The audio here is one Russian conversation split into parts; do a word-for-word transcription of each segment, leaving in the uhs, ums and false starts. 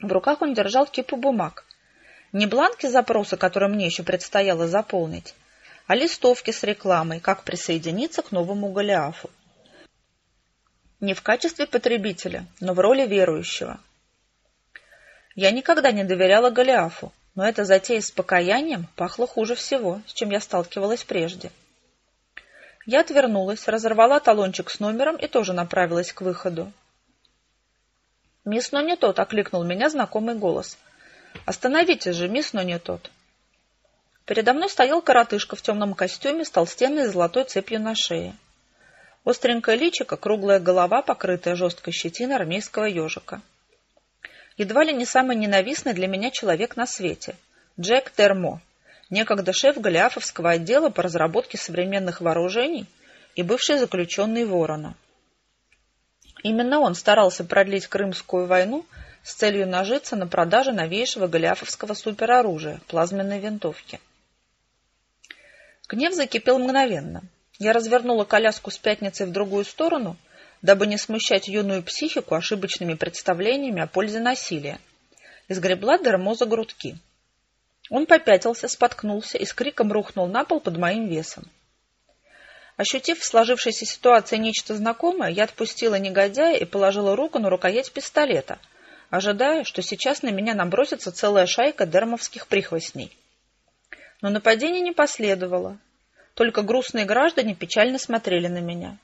В руках он держал кипу бумаг. Не бланки запроса, которые мне еще предстояло заполнить, а листовки с рекламой, как присоединиться к новому Голиафу. Не в качестве потребителя, но в роли верующего. Я никогда не доверяла Голиафу, но эта затея с покаянием пахла хуже всего, с чем я сталкивалась прежде. Я отвернулась, разорвала талончик с номером и тоже направилась к выходу. «Мисс Нонитот!» — окликнул меня знакомый голос. «Остановитесь же, мисс Нонитот!» Передо мной стоял коротышка в темном костюме с толстенной золотой цепью на шее. Остренькое личико, круглая голова, покрытая жесткой щетиной армейского ежика. Едва ли не самый ненавистный для меня человек на свете — Джек Дермо, некогда шеф Голиафовского отдела по разработке современных вооружений и бывший заключенный Ворона. Именно он старался продлить Крымскую войну с целью нажиться на продаже новейшего голиафовского супероружия — плазменной винтовки. Гнев закипел мгновенно. Я развернула коляску с пятницей в другую сторону, дабы не смущать юную психику ошибочными представлениями о пользе насилия, и сгребла Дермо за грудки. Он попятился, споткнулся и с криком рухнул на пол под моим весом. Ощутив в сложившейся ситуации нечто знакомое, я отпустила негодяя и положила руку на рукоять пистолета, ожидая, что сейчас на меня набросится целая шайка дермовских прихвостней. Но нападение не последовало. Только грустные граждане печально смотрели на меня.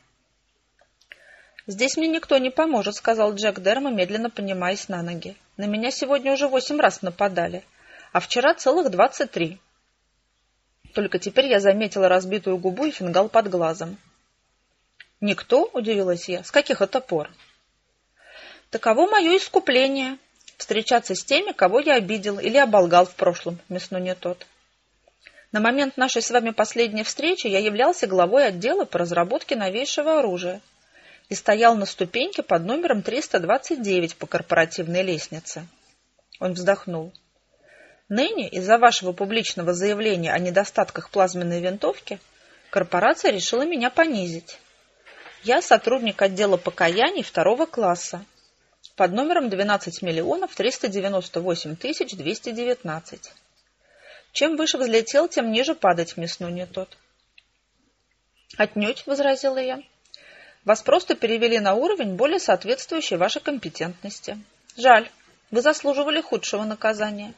«Здесь мне никто не поможет», — сказал Джек Дермо, медленно поднимаясь на ноги. «На меня сегодня уже восемь раз нападали, а вчера целых двадцать три». Только теперь я заметила разбитую губу и фингал под глазом. «Никто?» — удивилась я. «С каких это пор?» «Таково мое искупление — встречаться с теми, кого я обидел или оболгал в прошлом, мисс Нонитот. На момент нашей с вами последней встречи я являлся главой отдела по разработке новейшего оружия и стоял на ступеньке под номером триста двадцать девять по корпоративной лестнице». Он вздохнул. «Ныне, из-за вашего публичного заявления о недостатках плазменной винтовки, корпорация решила меня понизить. Я сотрудник отдела покаяний второго класса под номером двенадцать миллионов триста девяносто восемь тысяч двести девятнадцать. Чем выше взлетел, тем ниже падать, мисс Нонитот». «Отнюдь», — возразила я. «Вас просто перевели на уровень, более соответствующий вашей компетентности. Жаль, вы заслуживали худшего наказания».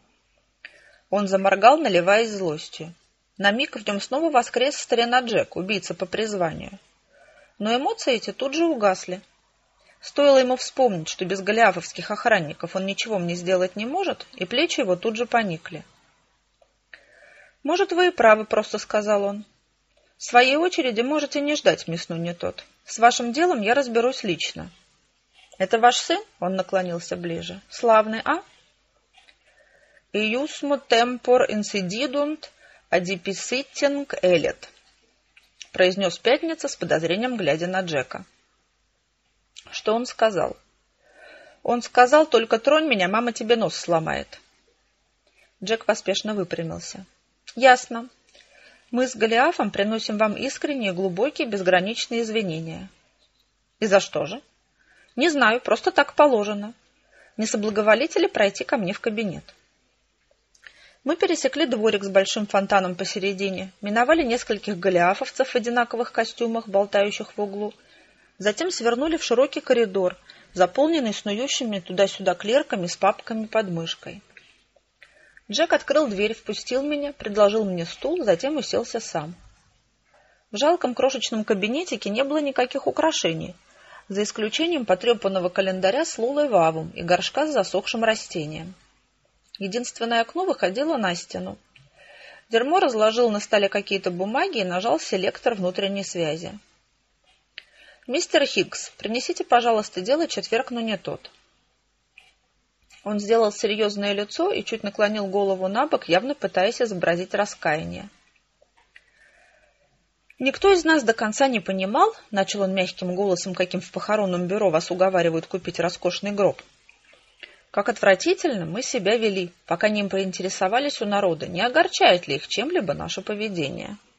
Он заморгал, наливаясь злостью. На миг в нем снова воскрес старина Джек, убийца по призванию. Но эмоции эти тут же угасли. Стоило ему вспомнить, что без голиафовских охранников он ничего мне сделать не может, и плечи его тут же поникли. «Может, вы и правы», — просто сказал он. «В своей очереди можете не ждать, мисс Нонитот. С вашим делом я разберусь лично». «Это ваш сын?» — он наклонился ближе. «Славный, а?» «Иусмо темпор инсидидунт адиписитинг элет», — произнес Пятница с подозрением, глядя на Джека. «Что он сказал?» «Он сказал, только тронь меня, мама тебе нос сломает». Джек поспешно выпрямился. «Ясно. Мы с Голиафом приносим вам искренние, глубокие, безграничные извинения». «И за что же?» «Не знаю, просто так положено. Не соблаговолите ли пройти ко мне в кабинет?» Мы пересекли дворик с большим фонтаном посередине, миновали нескольких голиафовцев в одинаковых костюмах, болтающих в углу, затем свернули в широкий коридор, заполненный снующими туда-сюда клерками с папками под мышкой. Джек открыл дверь, впустил меня, предложил мне стул, затем уселся сам. В жалком крошечном кабинетике не было никаких украшений, за исключением потрепанного календаря с лулой вавум и горшка с засохшим растением. Единственное окно выходило на стену. Дермо разложил на столе какие-то бумаги и нажал селектор внутренней связи. «Мистер Хиггс, принесите, пожалуйста, дело четверг, но не тот». Он сделал серьезное лицо и чуть наклонил голову на бок, явно пытаясь изобразить раскаяние. «Никто из нас до конца не понимал, — начал он мягким голосом, каким в похоронном бюро вас уговаривают купить роскошный гроб, — как отвратительно мы себя вели, пока не поинтересовались у народа, не огорчает ли их чем-либо наше поведение».